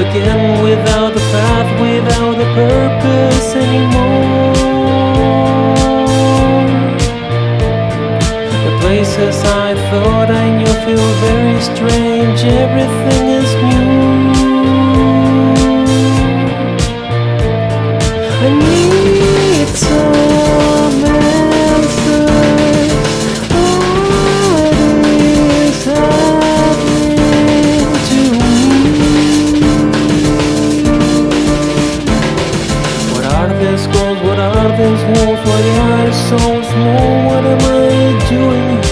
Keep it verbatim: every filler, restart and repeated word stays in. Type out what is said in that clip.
again without a path, without a purpose anymore. The places I thought I knew feel very strange, everything is new. I need some answers. What is happening to me? What are these goals? What are these walls? Why are so small? What am I doing